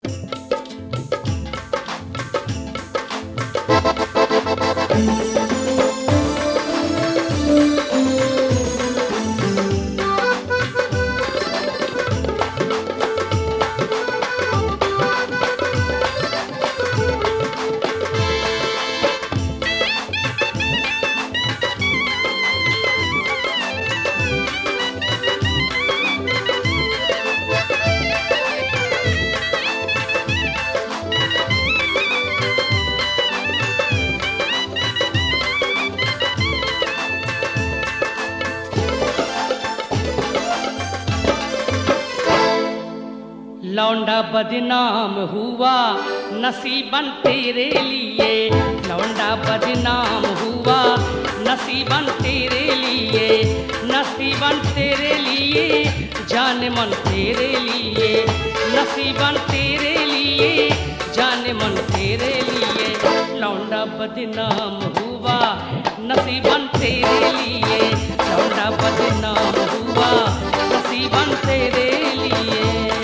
लौंडा बदनाम हुआ नसीबन तेरे लिए, लौंडा बदनाम हुआ नसीबन तेरे लिए, नसीबन तेरे लिए जान मन तेरे लिए, नसीबन तेरे लिए जान मन तेरे लिए। लौंडा बदनाम हुआ नसीबन तेरे लिए, लौंडा बदनाम हुआ नसीबन तेरे लिए।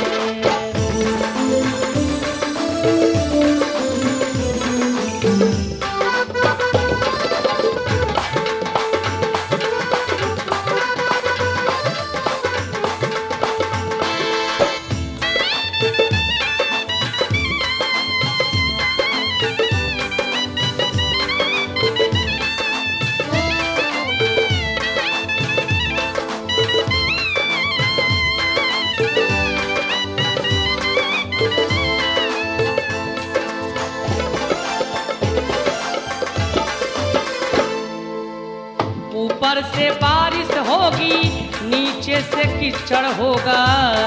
ऊपर से बारिश होगी नीचे से कीचड़ होगा,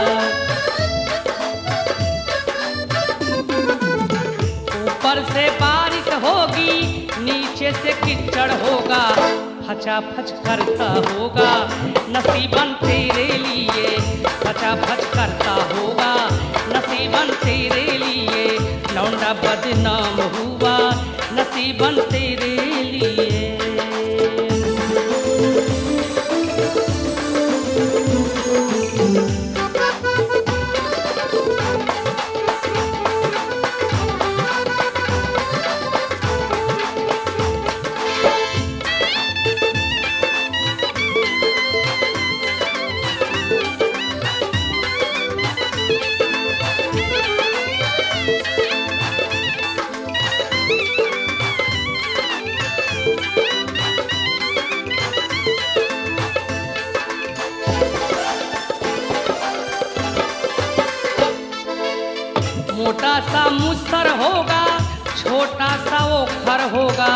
ऊपर से बारिश होगी नीचे से कीचड़ होगा, फचा फच करता होगा नसीबन तेरे लिए, फचा फच करता होगा नसीबन तेरे लिए। लौंडा बदनाम हुआ नसीबन तेरे लिए। मोटा सा मुसर होगा छोटा सा ओखर होगा,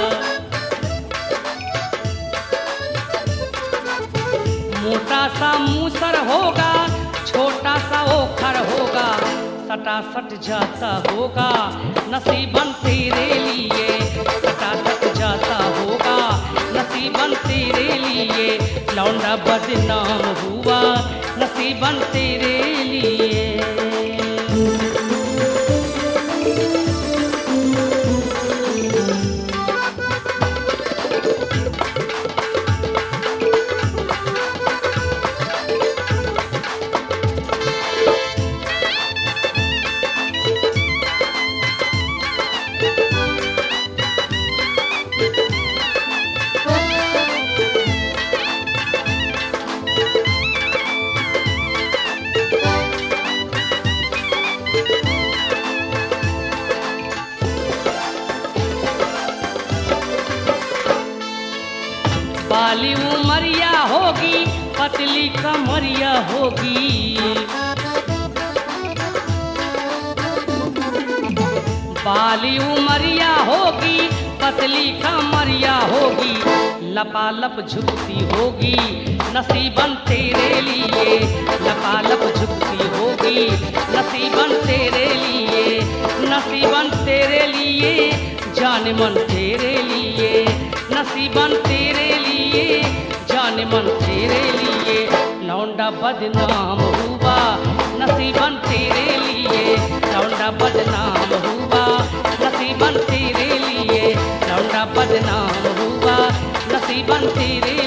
मोटा सा मुसर होगा छोटा सा ओखर होगा, सटा सट जाता होगा नसीबन तेरे लिए, सटा सट जाता होगा नसीबन तेरे लिए। लौंडा बदनाम हुआ नसीबन तेरे लिए। बाली उमरिया होगी पतली कमरिया होगी, बाली उमरिया होगी पतली कमरिया होगी, लपालप झुकती होगी नसीबन तेरे लिए, लपालप झुकती होगी नसीबन तेरे लिए, नसीबन तेरे लिए जान मन तेरे लिए, नसीबन तेरे लिए जान मन तेरे लिए। लौंडा बदनाम हुआ नसीबन तेरे लिए, लौंडा बदनाम हुआ नसीबन तेरे लिए, लौंडा बदनाम हुआ नसीबन तेरे